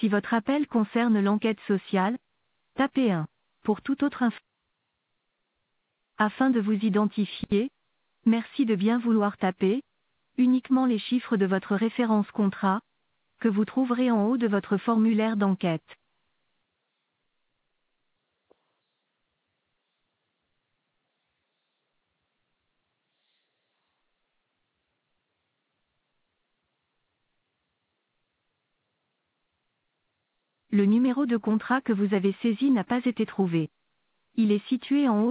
Si votre appel concerne l'enquête sociale, tapez 1. Pour toute autre info. Afin de vous identifier, merci de bien vouloir taper uniquement les chiffres de votre référence contrat, que vous trouverez en haut de votre formulaire d'enquête. Le numéro de contrat que vous avez saisi n'a pas été trouvé. Il est situé en haut